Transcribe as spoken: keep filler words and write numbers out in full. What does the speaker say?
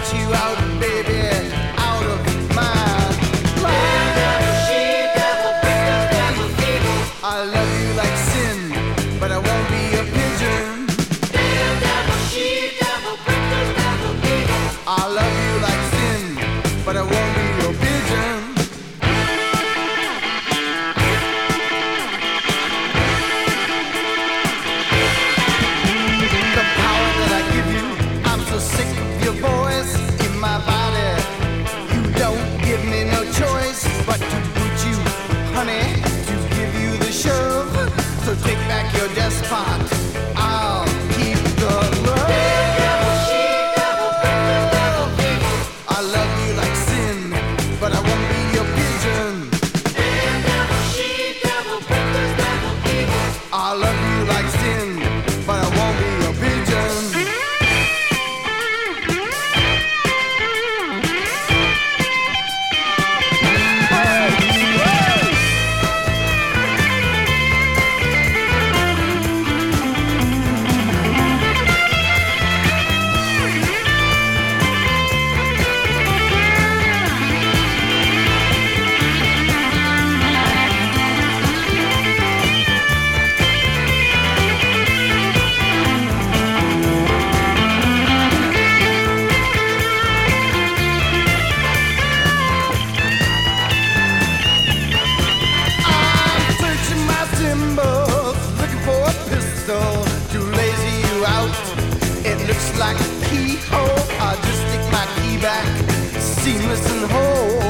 you out, baby, out of my life. Devil, she devil, devil, devil, devil. I love you like sin, but I won't be a pigeon. Devil, she devil, devil, devil, devil. I love you like sin, but I won't be a pigeon. The power that I give you, I'm so sick of your voice in my body. You don't give me no choice but to put you, honey, to give you the shove. So take back your despot. I'll keep the love. Devil, she devil, devil, devil, devil. I love you like sin, but I won't be your pigeon. Devil, she devil, devil, devil, devil. I love you like sin, but I won't be your pigeon. I'm searching my symbols, looking for a pistol to lazy you out. It looks like a keyhole. I'll just stick my key back, seamless and whole.